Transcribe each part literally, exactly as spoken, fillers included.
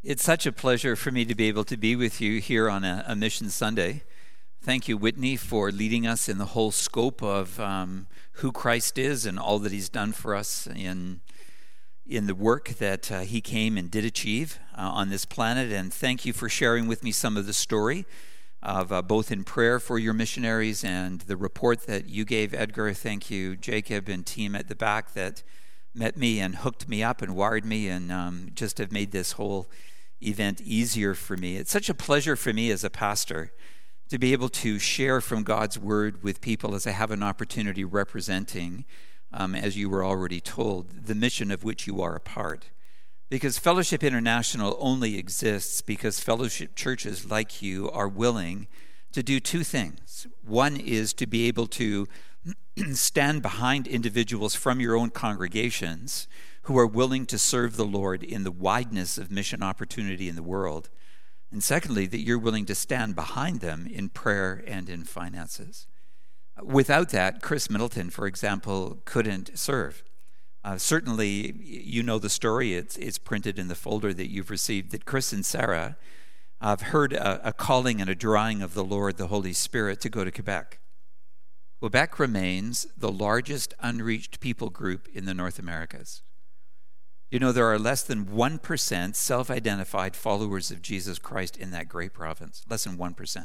It's such a pleasure for me to be able to be with you here on a, a Mission Sunday. Thank you, Whitney, for leading us in the whole scope of um, who Christ is and all that he's done for us in, in the work that uh, he came and did achieve uh, on this planet. And thank you for sharing with me some of the story of uh, both in prayer for your missionaries and the report that you gave, Edgar. Thank you, Jacob and team at the back that met me and hooked me up and wired me and um, just have made this whole event easier for me. It's such a pleasure for me as a pastor to be able to share from God's word with people as I have an opportunity representing, um, as you were already told, the mission of which you are a part. Because Fellowship International only exists because fellowship churches like you are willing to do two things. One is to be able to stand behind individuals from your own congregations who are willing to serve the Lord in the wideness of mission opportunity in the world. And secondly, that you're willing to stand behind them in prayer and in finances. Without that, Chris Middleton, for example, couldn't serve. Uh, certainly, you know the story. It's, it's printed in the folder that you've received, that Chris and Sarah have heard a, a calling and a drawing of the Lord, the Holy Spirit, to go to Quebec. Quebec remains the largest unreached people group in the North Americas. You know, there are less than one percent self-identified followers of Jesus Christ in that great province, less than one percent.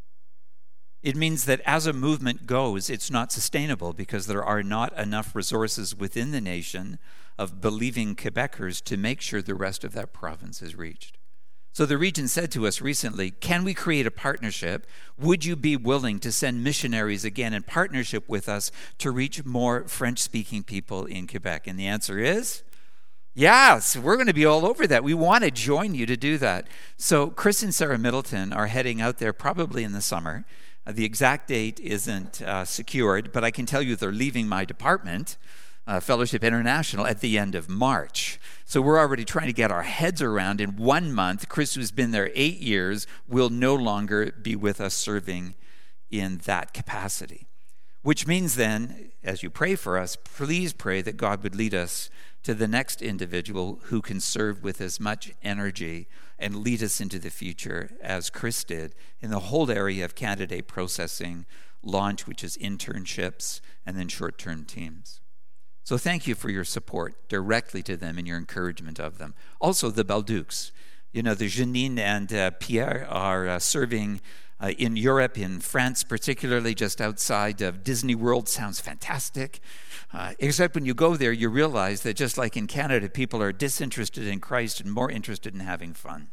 It means that as a movement goes, it's not sustainable because there are not enough resources within the nation of believing Quebecers to make sure the rest of that province is reached. So the region said to us recently, can we create a partnership? Would you be willing to send missionaries again in partnership with us to reach more French-speaking people in Quebec? And the answer is, yes, we're going to be all over that. We want to join you to do that. So Chris and Sarah Middleton are heading out there probably in the summer. Uh, the exact date isn't uh, secured, but I can tell you they're leaving my department, uh, Fellowship International, at the end of March. So we're already trying to get our heads around in one month. Chris, who's been there eight years, will no longer be with us serving in that capacity. Which means then, as you pray for us, please pray that God would lead us to the next individual who can serve with as much energy and lead us into the future as Chris did in the whole area of candidate processing, launch, which is internships, and then short-term teams. So thank you for your support directly to them and your encouragement of them. Also, the Balducs. You know, the Janine and uh, Pierre are uh, serving Uh, in Europe, in France particularly, just outside of Disney World. Sounds fantastic. Uh, except when you go there, you realize that just like in Canada, people are disinterested in Christ and more interested in having fun.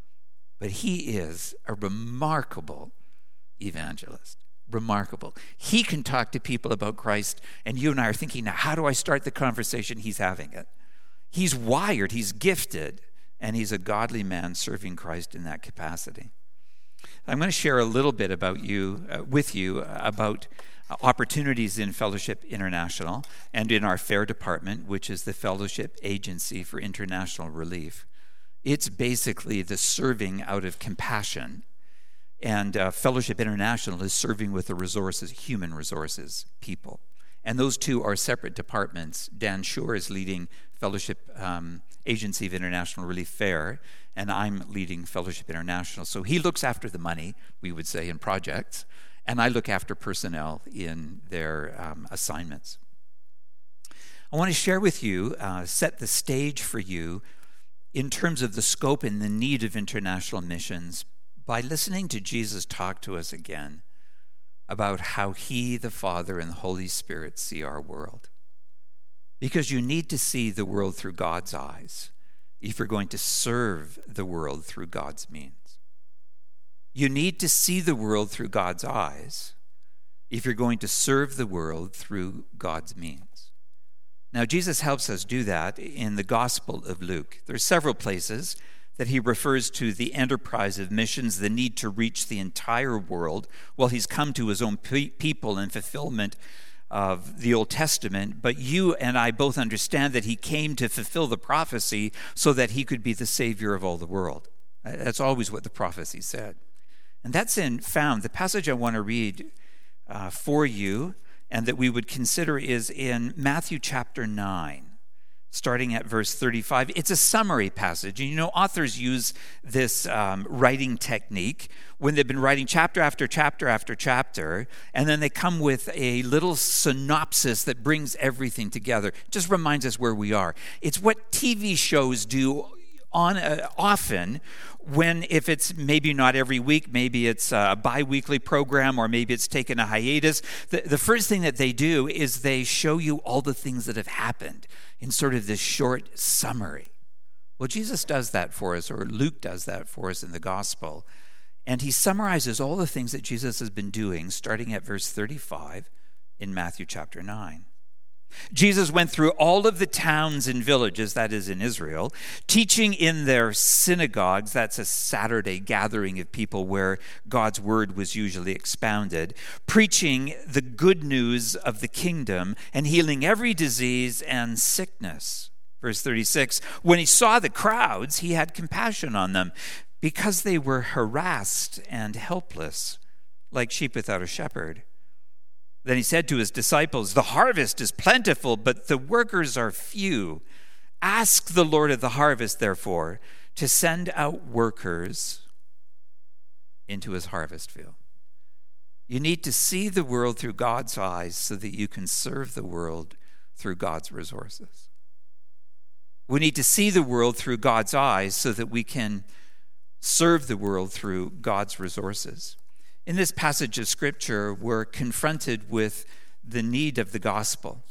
But he is a remarkable evangelist. Remarkable. He can talk to people about Christ, and you and I are thinking, now, how do I start the conversation? He's having it. He's wired, he's gifted, and he's a godly man serving Christ in that capacity. I'm going to share a little bit about you, uh, with you uh, about uh, opportunities in Fellowship International and in our FAIR department, which is the Fellowship Agency for International Relief. It's basically the serving out of compassion. And uh, Fellowship International is serving with the resources, human resources, people. And those two are separate departments. Dan Shore is leading Fellowship um, Agency of International Relief FAIR, and I'm leading Fellowship International. So he looks after the money, we would say, in projects, and I look after personnel in their um, assignments. I want to share with you, uh, set the stage for you in terms of the scope and the need of international missions by listening to Jesus talk to us again about how he, the Father, and the Holy Spirit see our world. Because you need to see the world through God's eyes if you're going to serve the world through God's means. You need to see the world through God's eyes if you're going to serve the world through God's means. Now, Jesus helps us do that in the Gospel of Luke. There are several places that he refers to the enterprise of missions, the need to reach the entire world. Well, he's come to his own pe- people in fulfillment of the Old Testament, but you and I both understand that he came to fulfill the prophecy so that he could be the Savior of all the world. That's always what the prophecy said. And that's in found, the passage I want to read uh, for you and that we would consider is in Matthew chapter nine. starting at verse thirty-five. It's a summary passage. And you know, authors use this um, writing technique when they've been writing chapter after chapter after chapter, and then they come with a little synopsis that brings everything together. It just reminds us where we are. It's what T V shows do on uh, often when, if it's maybe not every week, maybe it's a bi-weekly program, or maybe it's taken a hiatus. The, the first thing that they do is they show you all the things that have happened in sort of this short summary. Well, Jesus does that for us, or Luke does that for us in the gospel. And he summarizes all the things that Jesus has been doing, starting at verse thirty-five in Matthew chapter nine. Jesus went through all of the towns and villages, that is in Israel, teaching in their synagogues, that's a Saturday gathering of people where God's word was usually expounded, preaching the good news of the kingdom and healing every disease and sickness. Verse thirty-six, when he saw the crowds, he had compassion on them because they were harassed and helpless, like sheep without a shepherd. Then he said to his disciples, the harvest is plentiful, but the workers are few. Ask the Lord of the harvest, therefore, to send out workers into his harvest field. You need to see the world through God's eyes so that you can serve the world through God's resources. We need to see the world through God's eyes so that we can serve the world through God's resources. In this passage of Scripture, we're confronted with the need of the gospel,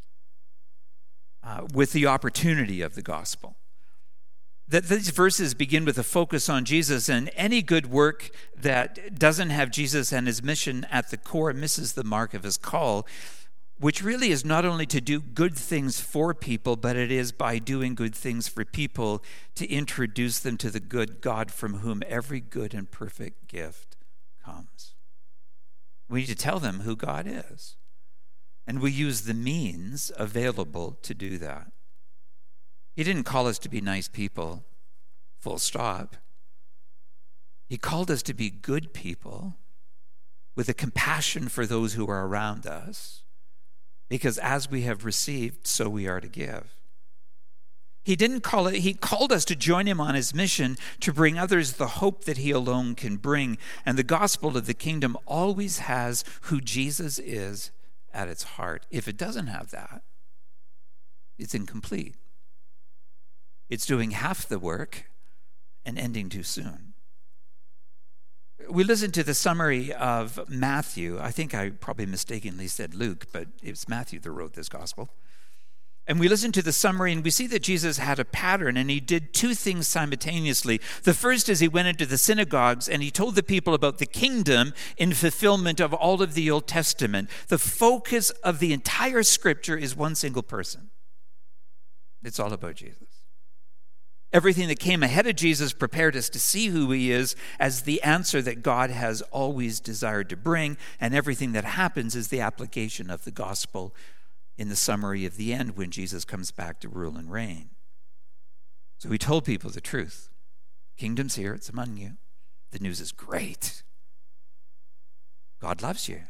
uh, with the opportunity of the gospel. That these verses begin with a focus on Jesus, and any good work that doesn't have Jesus and his mission at the core misses the mark of his call, which really is not only to do good things for people, but it is by doing good things for people to introduce them to the good God from whom every good and perfect gift comes. We need to tell them who God is, and we use the means available to do that. He didn't call us to be nice people, full stop. He called us to be good people with a compassion for those who are around us, because as we have received, so we are to give. He didn't call it, he called us to join him on his mission to bring others the hope that he alone can bring. And the gospel of the kingdom always has who Jesus is at its heart. If it doesn't have that, it's incomplete. It's doing half the work and ending too soon. We listened to the summary of Matthew. I think I probably mistakenly said Luke, but it's Matthew that wrote this gospel. And we listen to the summary, and we see that Jesus had a pattern, and he did two things simultaneously. The first is he went into the synagogues, and he told the people about the kingdom in fulfillment of all of the Old Testament. The focus of the entire Scripture is one single person. It's all about Jesus. Everything that came ahead of Jesus prepared us to see who he is as the answer that God has always desired to bring, and everything that happens is the application of the gospel in the summary of the end when Jesus comes back to rule and reign. So he told people the truth. Kingdom's here, it's among you. The news is great. God loves you.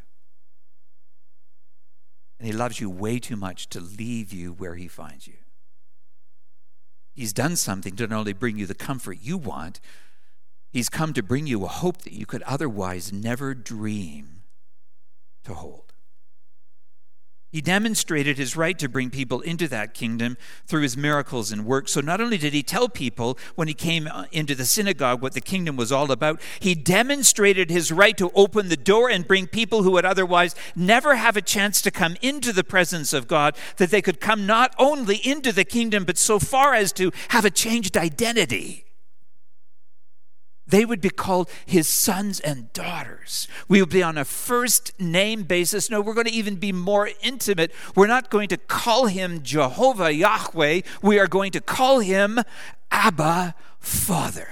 And he loves you way too much to leave you where he finds you. He's done something to not only bring you the comfort you want, he's come to bring you a hope that you could otherwise never dream to hold. He demonstrated his right to bring people into that kingdom through his miracles and works. So not only did he tell people when he came into the synagogue what the kingdom was all about, he demonstrated his right to open the door and bring people who would otherwise never have a chance to come into the presence of God, that they could come not only into the kingdom, but so far as to have a changed identity. They would be called his sons and daughters. We would be on a first name basis. No, we're going to even be more intimate. We're not going to call him Jehovah Yahweh. We are going to call him Abba, Father.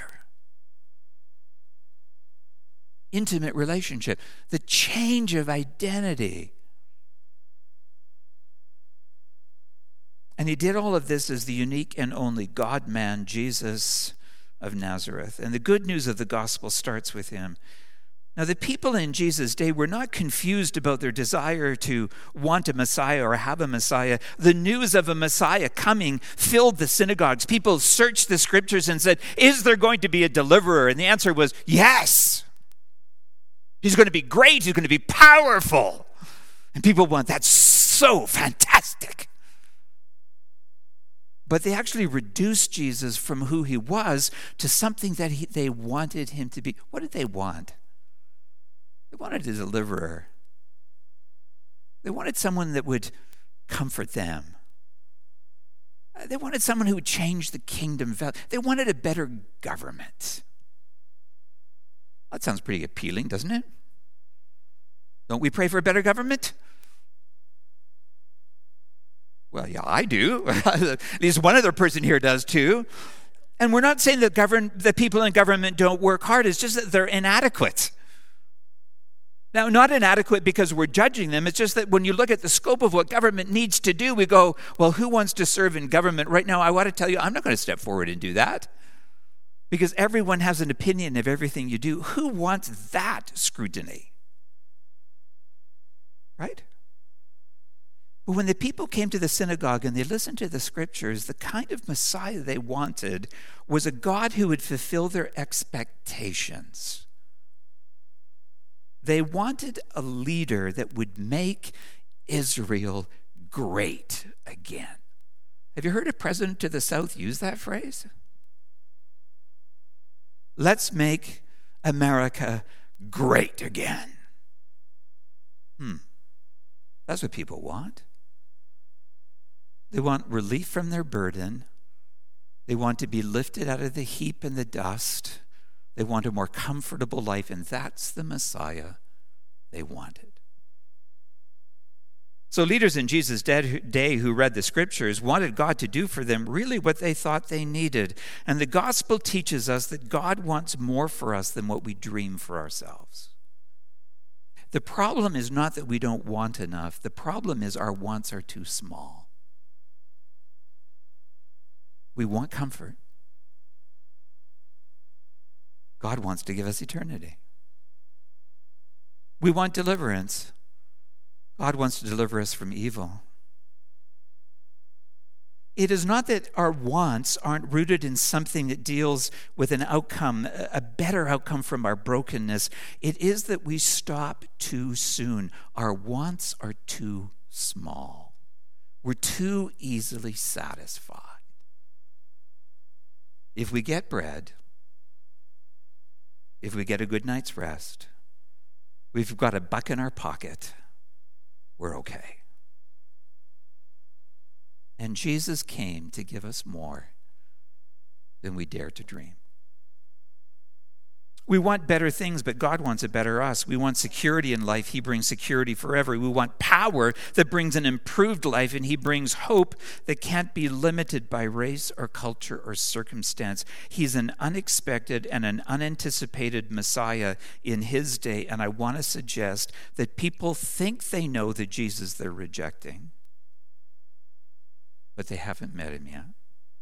Intimate relationship. The change of identity. And he did all of this as the unique and only God-man, Jesus of Nazareth. And the good news of the gospel starts with him. Now, the people in Jesus' day were not confused about their desire to want a Messiah or have a Messiah. The news of a Messiah coming filled the synagogues. People searched the scriptures and said, is there going to be a deliverer? And the answer was, yes. He's going to be great. He's going to be powerful. And people went, that's so fantastic. But they actually reduced Jesus from who he was to something that he, they wanted him to be. What did they want? They wanted a deliverer. They wanted someone that would comfort them. They wanted someone who would change the kingdom. They wanted a better government. That sounds pretty appealing, doesn't it? Don't we pray for a better government? Well, yeah, I do. At least one other person here does too. And we're not saying that govern, the people in government don't work hard. It's just that they're inadequate. Now, not inadequate because we're judging them. It's just that when you look at the scope of what government needs to do, we go, well, who wants to serve in government? Right now, I want to tell you, I'm not going to step forward and do that because everyone has an opinion of everything you do. Who wants that scrutiny? Right? But when the people came to the synagogue and they listened to the scriptures, the kind of Messiah they wanted was a God who would fulfill their expectations. They wanted a leader that would make Israel great again. Have you heard a president of the South use that phrase? Let's make America great again. Hmm. That's what people want. They want relief from their burden. They want to be lifted out of the heap and the dust. They want a more comfortable life, and that's the Messiah they wanted. So leaders in Jesus' day who read the scriptures wanted God to do for them really what they thought they needed. And the gospel teaches us that God wants more for us than what we dream for ourselves. The problem is not that we don't want enough. The problem is our wants are too small. We want comfort. God wants to give us eternity. We want deliverance. God wants to deliver us from evil. It is not that our wants aren't rooted in something that deals with an outcome, a better outcome from our brokenness. It is that we stop too soon. Our wants are too small. We're too easily satisfied. If we get bread, if we get a good night's rest, we've got a buck in our pocket, we're okay. And Jesus came to give us more than we dare to dream. We want better things, but God wants a better us. We want security in life. He brings security forever. We want power that brings an improved life, and he brings hope that can't be limited by race or culture or circumstance. He's an unexpected and an unanticipated Messiah in his day, and I want to suggest that people think they know the Jesus they're rejecting, but they haven't met him yet.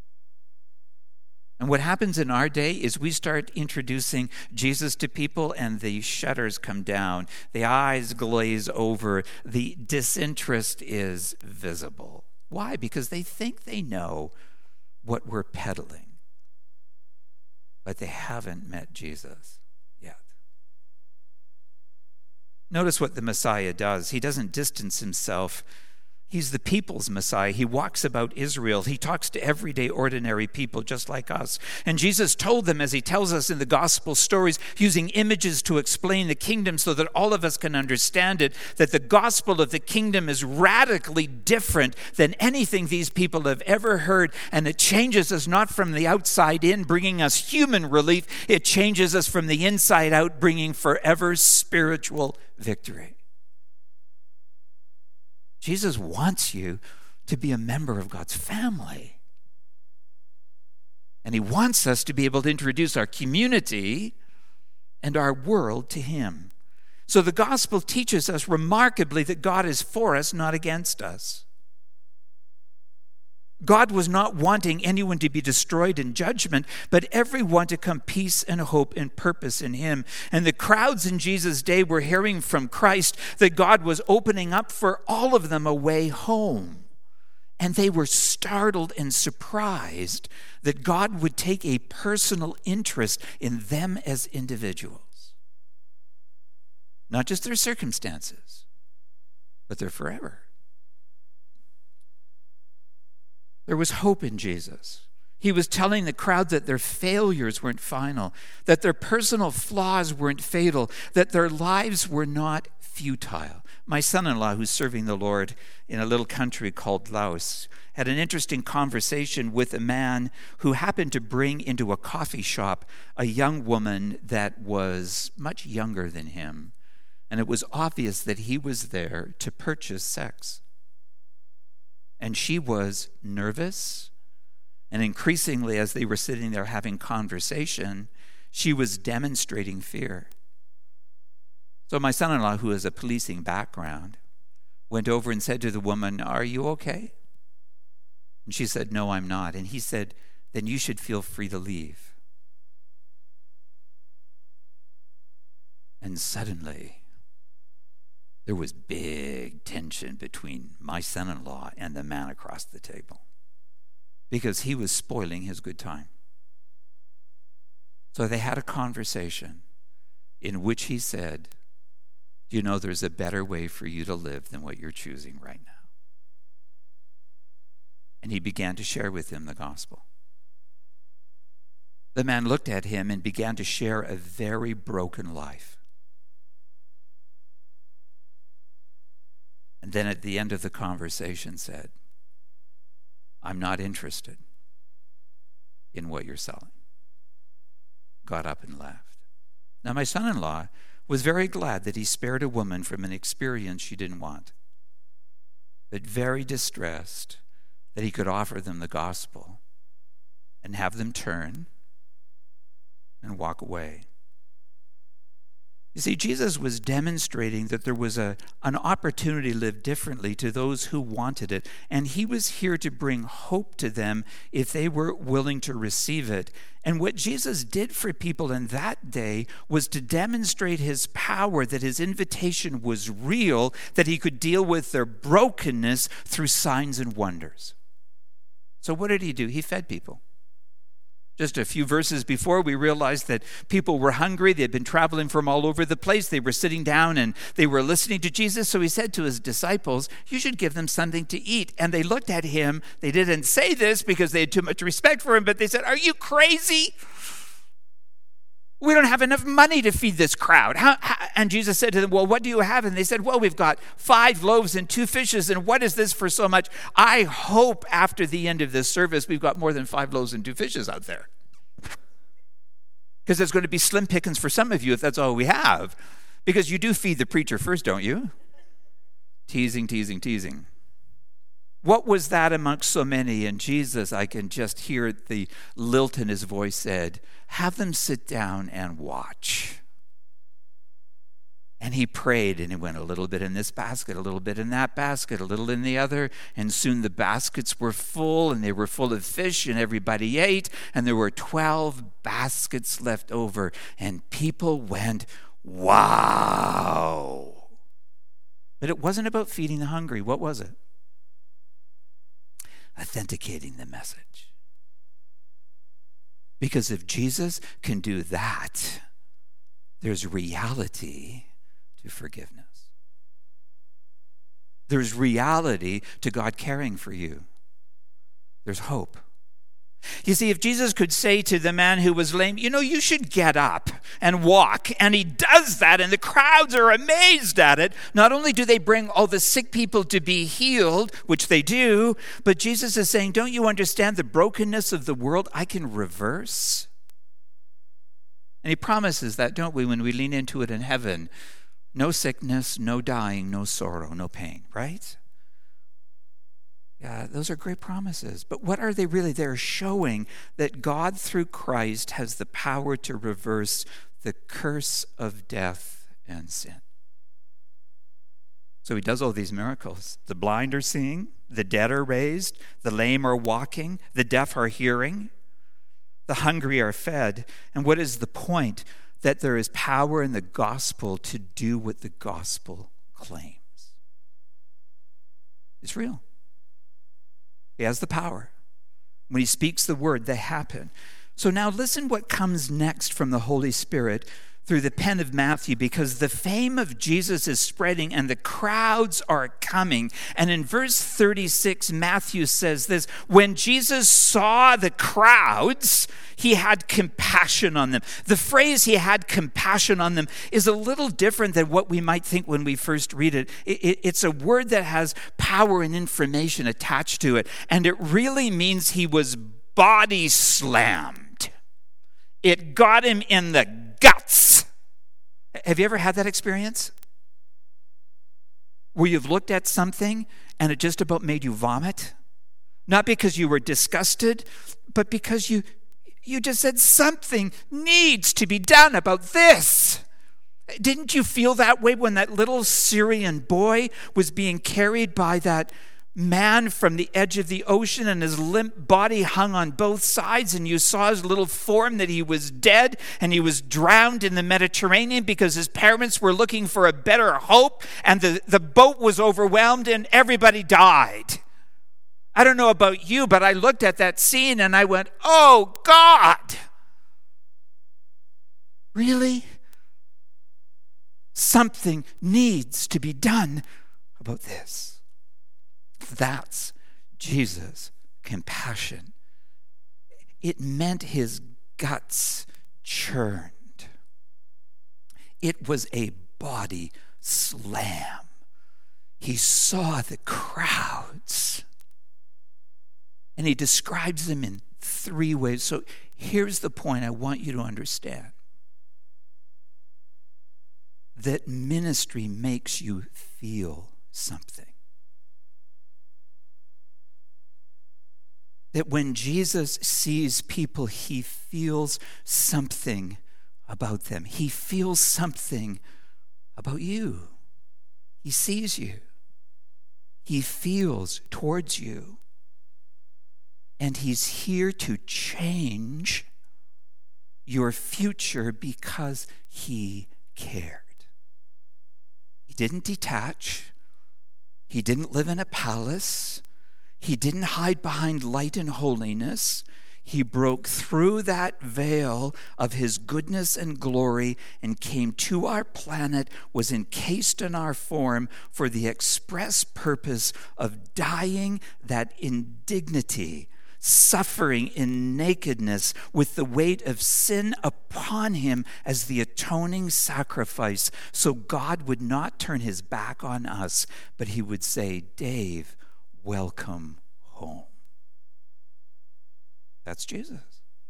And what happens in our day is we start introducing Jesus to people and the shutters come down, the eyes glaze over, the disinterest is visible. Why? Because they think they know what we're peddling, but they haven't met Jesus yet. Notice what the Messiah does. He doesn't distance himself. He's the people's Messiah. He walks about Israel. He talks to everyday, ordinary people just like us. And Jesus told them, as he tells us in the gospel stories, using images to explain the kingdom so that all of us can understand it, that the gospel of the kingdom is radically different than anything these people have ever heard. And it changes us not from the outside in, bringing us human relief. It changes us from the inside out, bringing forever spiritual victory. Jesus wants you to be a member of God's family. And he wants us to be able to introduce our community and our world to him. So the gospel teaches us remarkably that God is for us, not against us. God was not wanting anyone to be destroyed in judgment, but everyone to come peace and hope and purpose in him. And the crowds in Jesus' day were hearing from Christ that God was opening up for all of them a way home. And they were startled and surprised that God would take a personal interest in them as individuals. Not just their circumstances, but their forever. There was hope in Jesus. He was telling the crowd that their failures weren't final, that their personal flaws weren't fatal, that their lives were not futile. My son-in-law, who's serving the Lord in a little country called Laos, had an interesting conversation with a man who happened to bring into a coffee shop a young woman that was much younger than him. And it was obvious that he was there to purchase sex. And she was nervous, and increasingly, as they were sitting there having conversation, she was demonstrating fear. So my son-in-law, who has a policing background, went over and said to the woman, "Are you okay?" And she said, "No, I'm not." And he said, "Then you should feel free to leave." And suddenly, there was big tension between my son-in-law and the man across the table because he was spoiling his good time. So they had a conversation in which he said, "Do you know there's a better way for you to live than what you're choosing right now?" And he began to share with him the gospel. The man looked at him and began to share a very broken life. And then at the end of the conversation said, "I'm not interested in what you're selling." Got up and left. Now my son-in-law was very glad that he spared a woman from an experience she didn't want, but very distressed that he could offer them the gospel and have them turn and walk away. You see, Jesus was demonstrating that there was a, an opportunity to live differently to those who wanted it, and he was here to bring hope to them if they were willing to receive it. And what Jesus did for people in that day was to demonstrate his power, that his invitation was real, that he could deal with their brokenness through signs and wonders. So what did he do? He fed people. Just a few verses before, we realized that people were hungry. They had been traveling from all over the place. They were sitting down and they were listening to Jesus. So he said to his disciples, "You should give them something to eat." And they looked at him. They didn't say this because they had too much respect for him, but they said, "Are you crazy? We don't have enough money to feed this crowd." How, how? And Jesus said to them, "Well, what do you have?" And they said, "Well, we've got five loaves and two fishes. And what is this for so much?" I hope after the end of this service, we've got more than five loaves and two fishes out there. Because there's going to be slim pickings for some of you if that's all we have. Because you do feed the preacher first, don't you? Teasing, teasing, teasing. What was that amongst so many? And Jesus, I can just hear the lilt in his voice, said, "Have them sit down and watch." And he prayed, and he went a little bit in this basket, a little bit in that basket, a little in the other, and soon the baskets were full, and they were full of fish, and everybody ate, and there were twelve baskets left over, and people went, "Wow!" But it wasn't about feeding the hungry. What was it? Authenticating the message. Because if Jesus can do that, there's reality to forgiveness. There's reality to God caring for you. There's hope. You see, if Jesus could say to the man who was lame, "You know, you should get up and walk," and he does that, and the crowds are amazed at it, not only do they bring all the sick people to be healed, which they do, but Jesus is saying, "Don't you understand the brokenness of the world I can reverse?" And he promises that, don't we, when we lean into it in heaven? No sickness, no dying, no sorrow, no pain, right? Yeah, those are great promises. But what are they really? They're showing that God, through Christ, has the power to reverse the curse of death and sin. So he does all these miracles. The blind are seeing, the dead are raised, the lame are walking, the deaf are hearing, the hungry are fed. And what is the point? That there is power in the gospel to do what the gospel claims. It's real. He has the power. When he speaks the word, they happen. So now listen what comes next from the Holy Spirit through the pen of Matthew, because the fame of Jesus is spreading and the crowds are coming. And in verse thirty-six, Matthew says this: when Jesus saw the crowds, he had compassion on them. The phrase "he had compassion on them" is a little different than what we might think when we first read it. it, it it's a word that has power and information attached to it. And it really means he was body slammed. It got him in the guts. Have you ever had that experience? Where you've looked at something and it just about made you vomit? Not because you were disgusted, but because you you just said something needs to be done about this. Didn't you feel that way when that little Syrian boy was being carried by that man from the edge of the ocean and his limp body hung on both sides, and you saw his little form that he was dead and he was drowned in the Mediterranean because his parents were looking for a better hope, and the, the boat was overwhelmed and everybody died? I don't know about you, but I looked at that scene and I went, oh God, really? Something needs to be done about this. That's Jesus' compassion. It meant his guts churned. It was a body slam. He saw the crowds. And he describes them in three ways. So here's the point I want you to understand. That ministry makes you feel something. That when Jesus sees people, he feels something about them. He feels something about you. He sees you. He feels towards you. And he's here to change your future because he cared. He didn't detach. He didn't live in a palace. He didn't hide behind light and holiness. He broke through that veil of his goodness and glory and came to our planet, was encased in our form for the express purpose of dying that indignity, suffering in nakedness with the weight of sin upon him as the atoning sacrifice, so God would not turn his back on us, but he would say, Dave, welcome home. That's Jesus.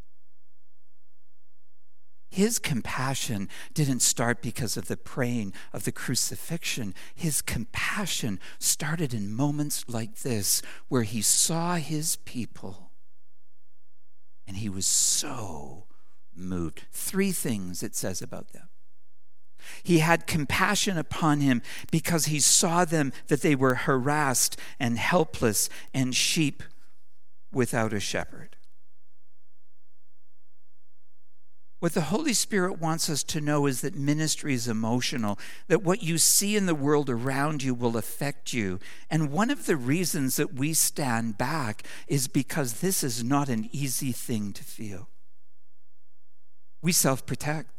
His compassion didn't start because of the praying of the crucifixion. His compassion started in moments like this, where he saw his people and he was so moved. Three things it says about them. He had compassion upon him because he saw them, that they were harassed and helpless and sheep without a shepherd. What the Holy Spirit wants us to know is that ministry is emotional, that what you see in the world around you will affect you. And one of the reasons that we stand back is because this is not an easy thing to feel. We self-protect.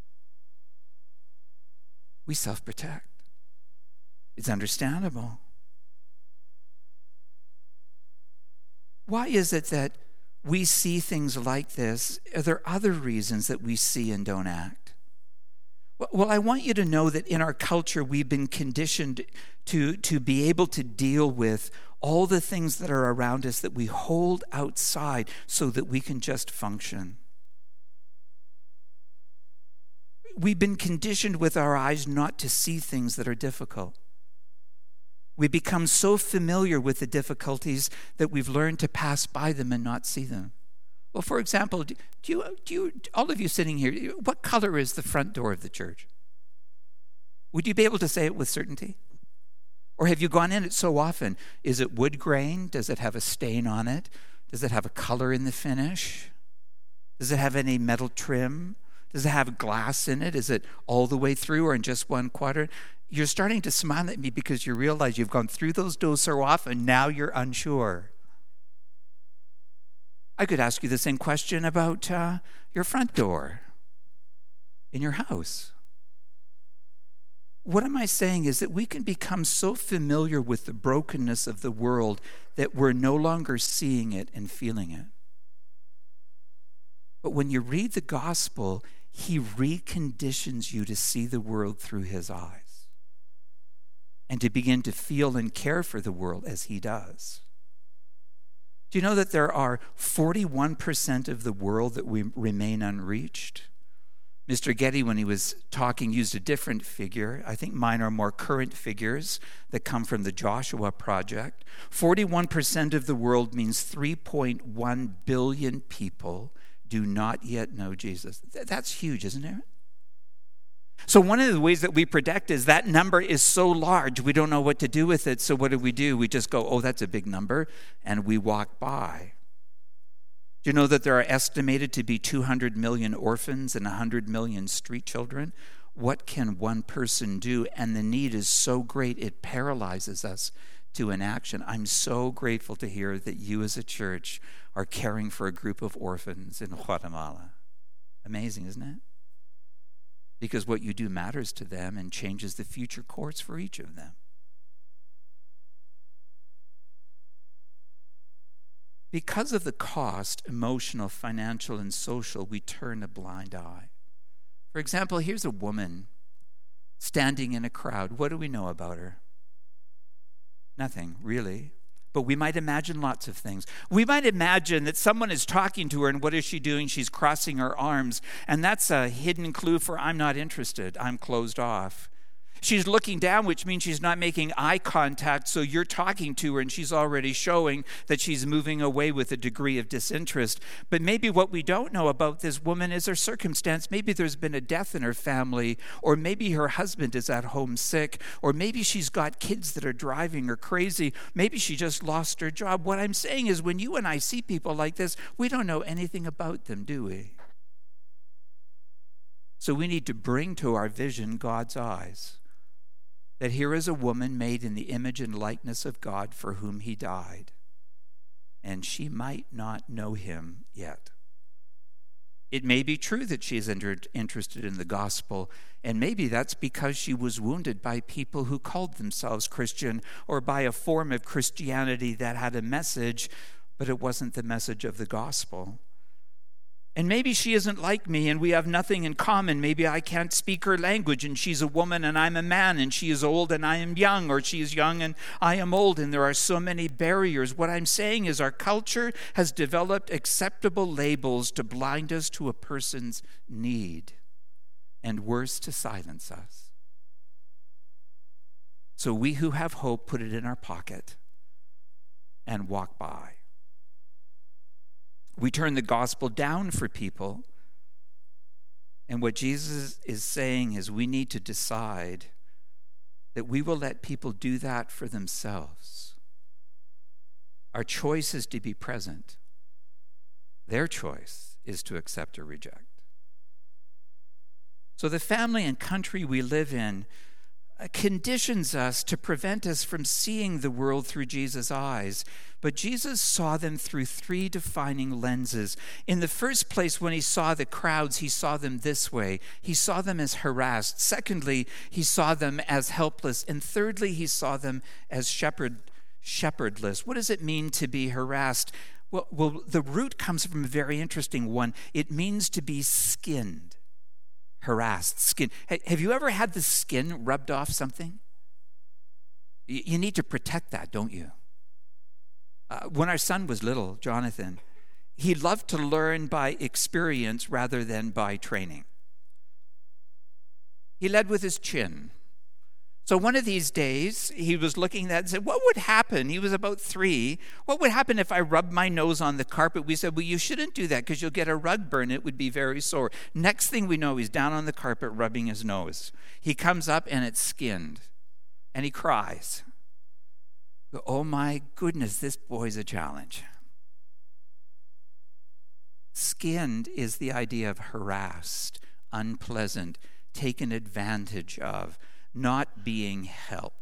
We self-protect. It's understandable. Why is it that we see things like this? Are there other reasons that we see and don't act? Well, I want you to know that in our culture, we've been conditioned to, to be able to deal with all the things that are around us that we hold outside so that we can just function. We've been conditioned with our eyes not to see things that are difficult. We become so familiar with the difficulties that we've learned to pass by them and not see them. Well, for example, do you, do you, all of you sitting here, what color is the front door of the church? Would you be able to say it with certainty? Or have you gone in it so often? Is it wood grain? Does it have a stain on it? Does it have a color in the finish? Does it have any metal trim? Does it have glass in it? Is it all the way through or in just one quadrant? You're starting to smile at me because you realize you've gone through those doors so often, now you're unsure. I could ask you the same question about uh, your front door in your house. What am I saying is that we can become so familiar with the brokenness of the world that we're no longer seeing it and feeling it. But when you read the gospel, he reconditions you to see the world through his eyes and to begin to feel and care for the world as he does. Do you know that there are forty-one percent of the world that we remain unreached? Mister Getty, when he was talking, used a different figure. I think mine are more current figures that come from the Joshua Project. forty-one percent of the world means three point one billion people do not yet know Jesus. That's huge, isn't it? So one of the ways that we predict is that number is so large, we don't know what to do with it. So what do we do? We just go, oh, that's a big number, and we walk by. Do you know that there are estimated to be two hundred million orphans and one hundred million street children? What can one person do? And the need is so great, it paralyzes us to inaction. I'm so grateful to hear that you as a church are caring for a group of orphans in Guatemala. Amazing, isn't it? Because what you do matters to them and changes the future course for each of them. Because of the cost, emotional, financial, and social, we turn a blind eye. For example, here's a woman standing in a crowd. What do we know about her? Nothing, really. But we might imagine lots of things. We might imagine that someone is talking to her, and what is she doing? She's crossing her arms. And that's a hidden clue for I'm not interested. I'm closed off. She's looking down, which means she's not making eye contact, so you're talking to her, and she's already showing that she's moving away with a degree of disinterest. But maybe what we don't know about this woman is her circumstance. Maybe there's been a death in her family, or maybe her husband is at home sick, or maybe she's got kids that are driving her crazy. Maybe she just lost her job. What I'm saying is when you and I see people like this, we don't know anything about them, do we? So we need to bring to our vision God's eyes. That here is a woman made in the image and likeness of God for whom he died, and she might not know him yet. It may be true that she is interested in the gospel, and maybe that's because she was wounded by people who called themselves Christian or by a form of Christianity that had a message, but it wasn't the message of the gospel. And maybe she isn't like me and we have nothing in common. Maybe I can't speak her language and she's a woman and I'm a man, and she is old and I am young, or she is young and I am old, and there are so many barriers. What I'm saying is our culture has developed acceptable labels to blind us to a person's need, and worse, to silence us. So we who have hope put it in our pocket and walk by. We turn the gospel down for people. And what Jesus is saying is we need to decide that we will let people do that for themselves. Our choice is to be present. Their choice is to accept or reject. So the family and country we live in conditions us to prevent us from seeing the world through Jesus' eyes. But Jesus saw them through three defining lenses. In the first place, when he saw the crowds, he saw them this way. He saw them as harassed. Secondly, he saw them as helpless. And thirdly, he saw them as shepherd, shepherdless. What does it mean to be harassed? Well, well, the root comes from a very interesting one. It means to be skinned. Harassed, skin. Have you ever had the skin rubbed off something? You need to protect that, don't you? Uh, when our son was little, Jonathan, he loved to learn by experience rather than by training. He led with his chin. So one of these days, he was looking at that and said, what would happen? He was about three. What would happen if I rubbed my nose on the carpet? We said, well, you shouldn't do that because you'll get a rug burn. It would be very sore. Next thing we know, he's down on the carpet rubbing his nose. He comes up and it's skinned. And he cries. Oh my goodness, this boy's a challenge. Skinned is the idea of harassed, unpleasant, taken advantage of, not being helped.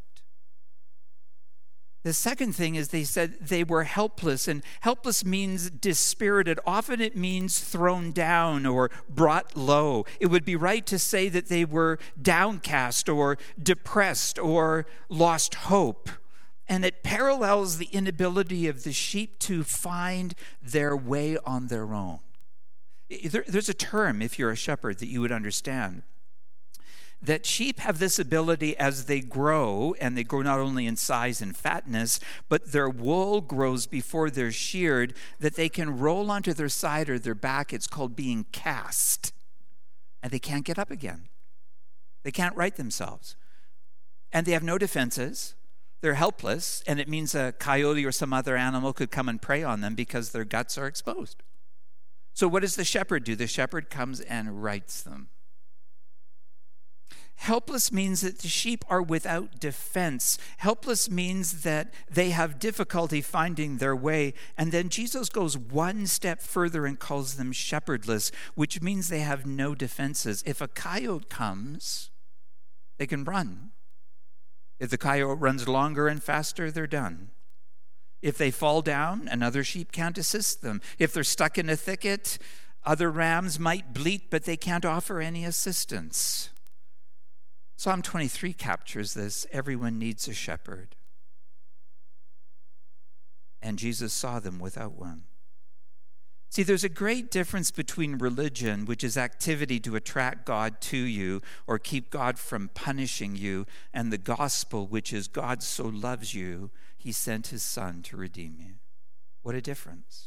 The second thing is they said they were helpless, and helpless means dispirited. Often it means thrown down or brought low. It would be right to say that they were downcast or depressed or lost hope. And it parallels the inability of the sheep to find their way on their own. There, there's a term, if you're a shepherd, that you would understand. That sheep have this ability as they grow, and they grow not only in size and fatness, but their wool grows before they're sheared, that they can roll onto their side or their back. It's called being cast. And they can't get up again. They can't right themselves. And they have no defenses. They're helpless, and it means a coyote or some other animal could come and prey on them because their guts are exposed. So what does the shepherd do? The shepherd comes and rights them. Helpless means that the sheep are without defense. Helpless means that they have difficulty finding their way. And then Jesus goes one step further and calls them shepherdless, which means they have no defenses. If a coyote comes, they can run. If the coyote runs longer and faster, they're done. If they fall down, another sheep can't assist them. If they're stuck in a thicket, other rams might bleat, but they can't offer any assistance. Psalm twenty-three captures this. Everyone needs a shepherd. And Jesus saw them without one. See, there's a great difference between religion, which is activity to attract God to you or keep God from punishing you, and the gospel, which is God so loves you, he sent his son to redeem you. What a difference.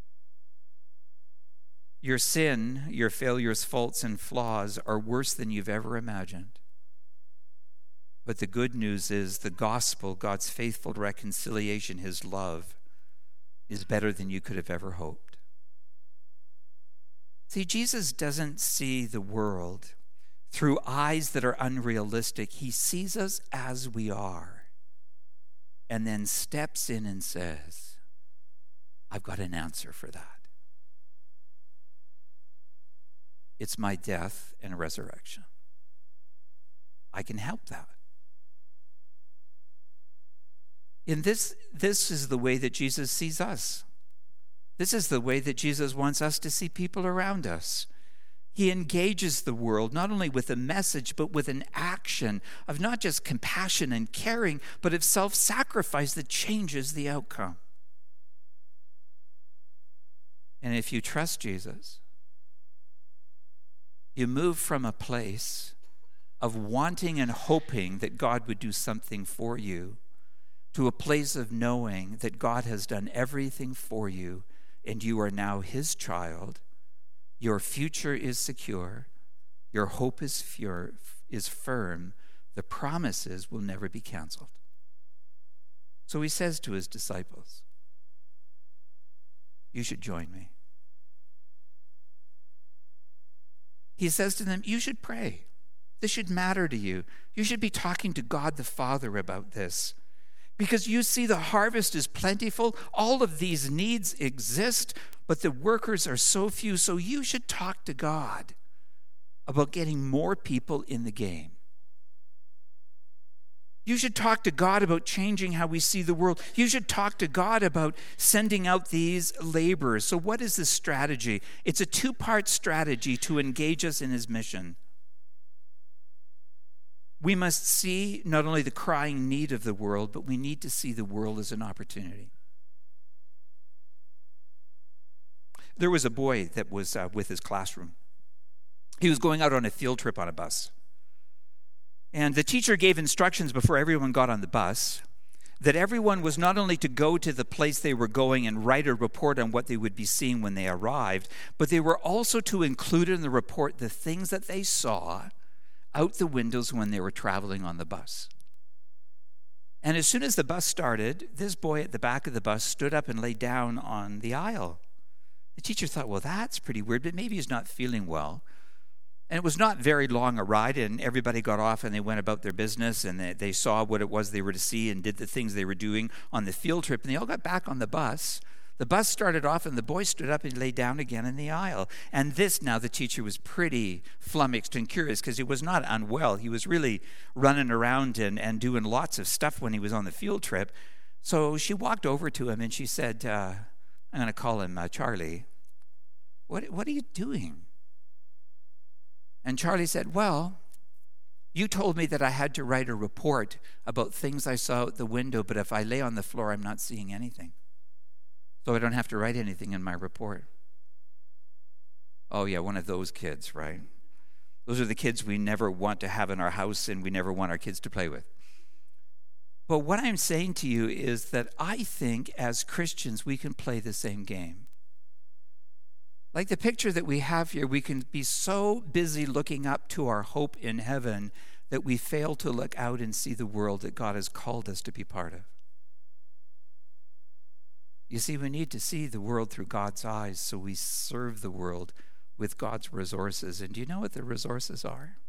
Your sin, your failures, faults, and flaws are worse than you've ever imagined. But the good news is the gospel, God's faithful reconciliation, his love, is better than you could have ever hoped. See, Jesus doesn't see the world through eyes that are unrealistic. He sees us as we are and then steps in and says, I've got an answer for that. It's my death and resurrection. I can help that. In this, this is the way that Jesus sees us. This is the way that Jesus wants us to see people around us. He engages the world not only with a message, but with an action of not just compassion and caring, but of self-sacrifice that changes the outcome. And if you trust Jesus, you move from a place of wanting and hoping that God would do something for you to a place of knowing that God has done everything for you and you are now his child. Your future is secure. Your hope is, pure, is firm. The promises will never be canceled. So he says to his disciples, you should join me. He says to them, you should pray. This should matter to you. You should be talking to God the Father about this. Because you see the harvest is plentiful. All of these needs exist, but the workers are so few. So you should talk to God about getting more people in the game. You should talk to God about changing how we see the world. You should talk to God about sending out these laborers. So what is this strategy? It's a two-part strategy to engage us in his mission. We must see not only the crying need of the world, but we need to see the world as an opportunity. There was a boy that was uh, with his classroom. He was going out on a field trip on a bus. And the teacher gave instructions before everyone got on the bus that everyone was not only to go to the place they were going and write a report on what they would be seeing when they arrived, but they were also to include in the report the things that they saw out the windows when they were traveling on the bus. And as soon as the bus started, this boy at the back of the bus stood up and lay down on the aisle. The teacher thought, well, that's pretty weird, but maybe he's not feeling well. And it was not very long a ride, and everybody got off and they went about their business, and they, they saw what it was they were to see and did the things they were doing on the field trip, and they all got back on the bus. The bus started off, and the boy stood up and lay down again in the aisle. And this, now the teacher was pretty flummoxed and curious because he was not unwell. He was really running around and, and doing lots of stuff when he was on the field trip. So she walked over to him and she said, uh, I'm going to call him uh, Charlie. What, what are you doing? And Charlie said, well, you told me that I had to write a report about things I saw out the window, but if I lay on the floor, I'm not seeing anything. So I don't have to write anything in my report. Oh yeah, one of those kids, right? Those are the kids we never want to have in our house and we never want our kids to play with. But what I'm saying to you is that I think as Christians we can play the same game. Like the picture that we have here, we can be so busy looking up to our hope in heaven that we fail to look out and see the world that God has called us to be part of. You see, we need to see the world through God's eyes so we serve the world with God's resources. And do you know what the resources are?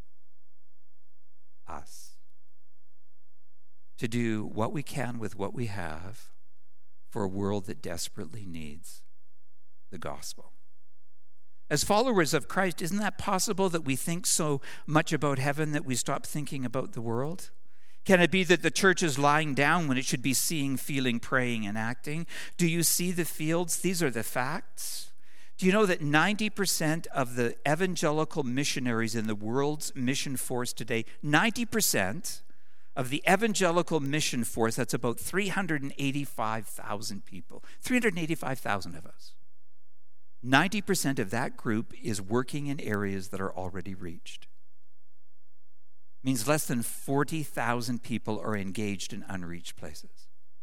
Us. To do what we can with what we have for a world that desperately needs the gospel. As followers of Christ, isn't that possible that we think so much about heaven that we stop thinking about the world? Can it be that the church is lying down when it should be seeing, feeling, praying, and acting? Do you see the fields? These are the facts. Do you know that ninety percent of the evangelical missionaries in the world's mission force today, ninety percent of the evangelical mission force, that's about three hundred eighty-five thousand people, three hundred eighty-five thousand of us, ninety percent of that group is working in areas that are already reached. Means less than forty thousand people are engaged in unreached places.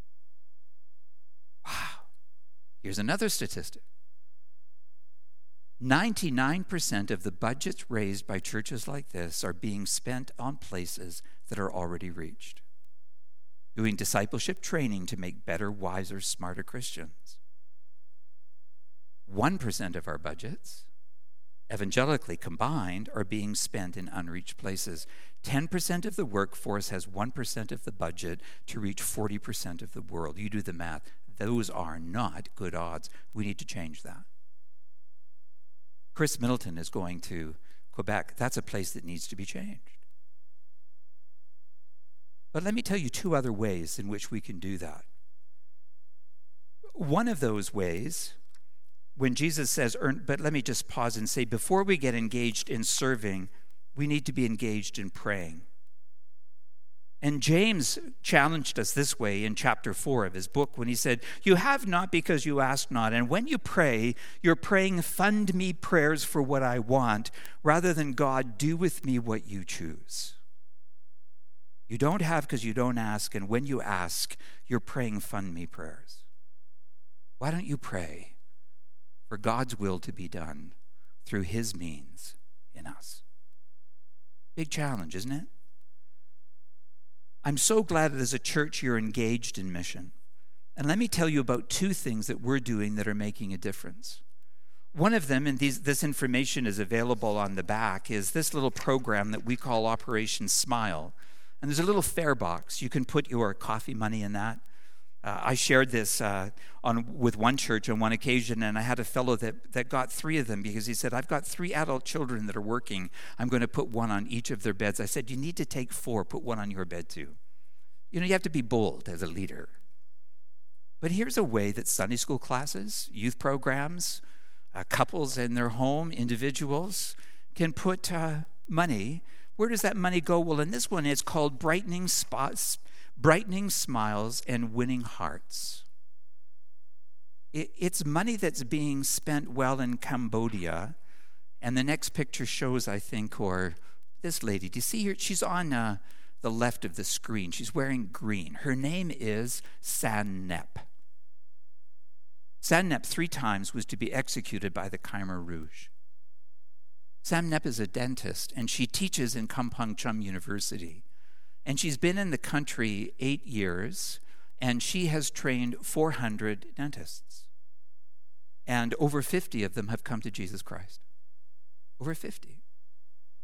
Wow. Here's another statistic. ninety-nine percent of the budgets raised by churches like this are being spent on places that are already reached. Doing discipleship training to make better, wiser, smarter Christians. one percent of our budgets, evangelically combined, are being spent in unreached places. ten percent of the workforce has one percent of the budget to reach forty percent of the world. You do the math. Those are not good odds. We need to change that. Chris Middleton is going to Quebec. That's a place that needs to be changed. But let me tell you two other ways in which we can do that. One of those ways, when Jesus says, earn, but let me just pause and say, before we get engaged in serving, we need to be engaged in praying. And James challenged us this way in chapter four of his book when he said, you have not because you ask not. And when you pray, you're praying fund me prayers for what I want, rather than God, do with me what you choose. You don't have because you don't ask. And when you ask, you're praying fund me prayers. Why don't you pray for God's will to be done through his means in us? Big challenge, isn't it? I'm so glad that as a church you're engaged in mission. And let me tell you about two things that we're doing that are making a difference. One of them, and these, this information is available on the back, is this little program that we call Operation Smile. And there's a little fare box. You can put your coffee money in that. Uh, I shared this uh, on with one church on one occasion, and I had a fellow that, that got three of them because he said, I've got three adult children that are working. I'm going to put one on each of their beds. I said, you need to take four. Put one on your bed too. You know, you have to be bold as a leader. But here's a way that Sunday school classes, youth programs, uh, couples in their home, individuals, can put uh, money. Where does that money go? Well, in this one, it's called Brightening Spots. Brightening Smiles and Winning Hearts. It, it's money that's being spent well in Cambodia. And the next picture shows, I think, or this lady. Do you see her? She's on uh, the left of the screen. She's wearing green. Her name is San Nep. San Nep three times was to be executed by the Khmer Rouge. Sam Nep is a dentist, and she teaches in Kampong Chum University. And she's been in the country eight years, and she has trained four hundred dentists. And over fifty of them have come to Jesus Christ. Over fifty.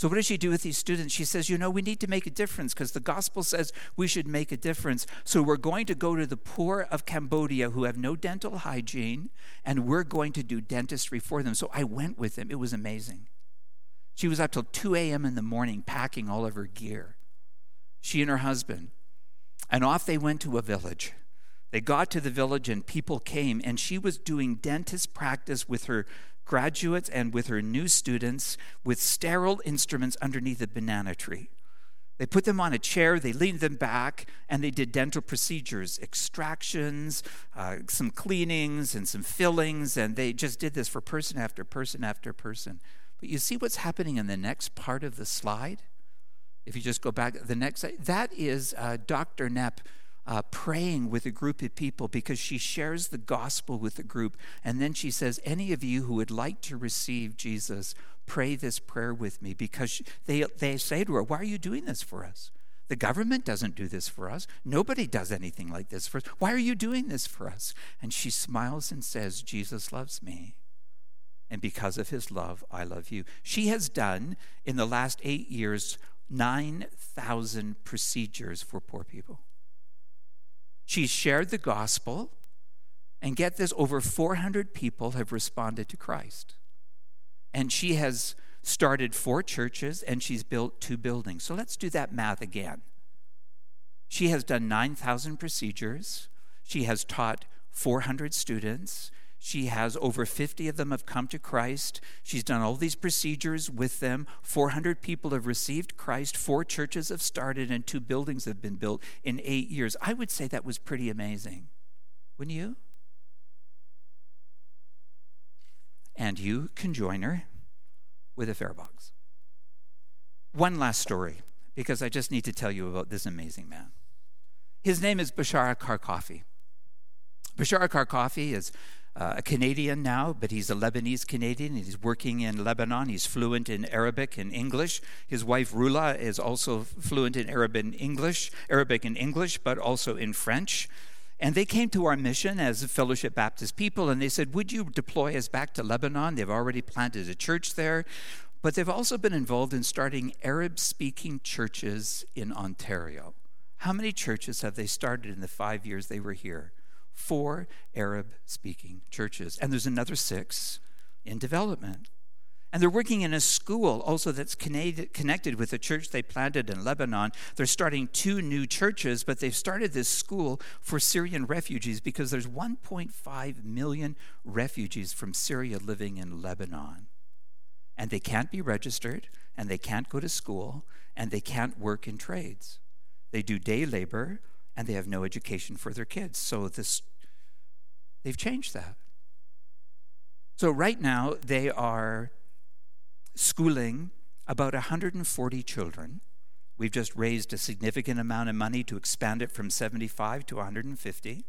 So what does she do with these students? She says, you know, we need to make a difference because the gospel says we should make a difference. So we're going to go to the poor of Cambodia who have no dental hygiene, and we're going to do dentistry for them. So I went with them. It was amazing. She was up till two a.m. in the morning packing all of her gear. She and her husband. And off they went to a village. They got to the village and people came, and she was doing dentist practice with her graduates and with her new students with sterile instruments underneath a banana tree. They put them on a chair, they leaned them back, and they did dental procedures, extractions, uh, some cleanings and some fillings, and they just did this for person after person after person. But you see what's happening in the next part of the slide? If you just go back, the next, that is uh, Doctor Knapp Uh, praying with a group of people because she shares the gospel with the group. And then she says, any of you who would like to receive Jesus, pray this prayer with me. Because she, they, they say to her, why are you doing this for us? The government doesn't do this for us. Nobody does anything like this for us. Why are you doing this for us? And she smiles and says, Jesus loves me. And because of his love, I love you. She has done, in the last eight years, nine thousand procedures for poor people. She's shared the gospel, and get this, over four hundred people have responded to Christ. And she has started four churches, and she's built two buildings. So let's do that math again. She has done nine thousand procedures. She has taught four hundred students. She has over fifty of them have come to Christ. She's done all these procedures with them. four hundred people have received Christ. Four churches have started and two buildings have been built in eight years. I would say that was pretty amazing. Wouldn't you? And you can join her with a fare box. One last story, because I just need to tell you about this amazing man. His name is Bashar Karkafi. Bashar Karkafi is Uh, a Canadian now, but he's a Lebanese Canadian. He's working in Lebanon. He's fluent in Arabic and English. His wife Rula is also fluent in Arabic and English, Arabic and English, but also in French. And they came to our mission as a Fellowship Baptist people, and they said, would you deploy us back to Lebanon? They've already planted a church there, but they've also been involved in starting Arab-speaking churches in Ontario. How many churches have they started in the five years they were here? Four Arab-speaking churches. And there's another six in development. And they're working in a school also that's connected with a church they planted in Lebanon. They're starting two new churches, but they've started this school for Syrian refugees because there's one point five million refugees from Syria living in Lebanon. And they can't be registered, and they can't go to school, and they can't work in trades. They do day labor, and they have no education for their kids. So this, they've changed that. So right now, they are schooling about one hundred forty children. We've just raised a significant amount of money to expand it from seventy-five to one hundred fifty.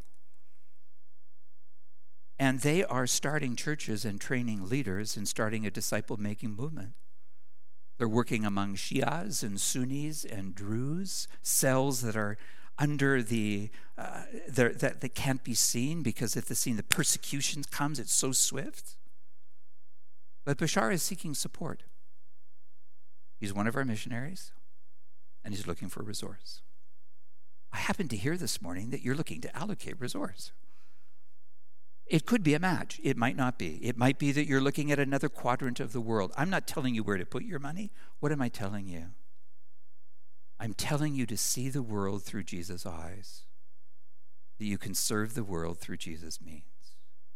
And they are starting churches and training leaders and starting a disciple-making movement. They're working among Shias and Sunnis and Druze, cells that are under the, uh, that they can't be seen because if the seen, the persecution comes, it's so swift. But Bashar is seeking support. He's one of our missionaries, and he's looking for a resource. I happen to hear this morning that you're looking to allocate resource. It could be a match. It might not be. It might be that you're looking at another quadrant of the world. I'm not telling you where to put your money. What am I telling you? I'm telling you to see the world through Jesus' eyes, that you can serve the world through Jesus' means.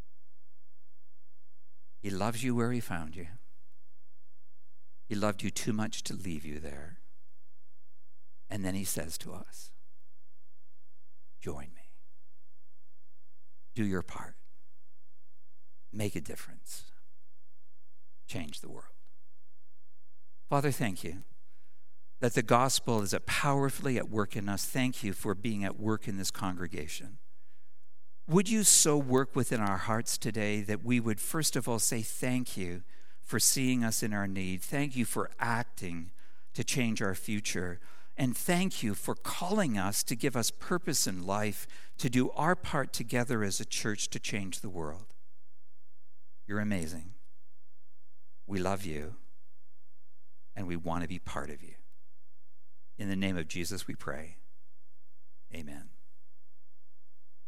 He loves you where he found you. He loved you too much to leave you there. And then he says to us, join me. Do your part. Make a difference. Change the world. Father, thank you that the gospel is powerfully at work in us. Thank you for being at work in this congregation. Would you so work within our hearts today that we would first of all say thank you for seeing us in our need. Thank you for acting to change our future. And thank you for calling us to give us purpose in life, to do our part together as a church to change the world. You're amazing. We love you. and we want to be part of you. In the name of Jesus we pray. Amen.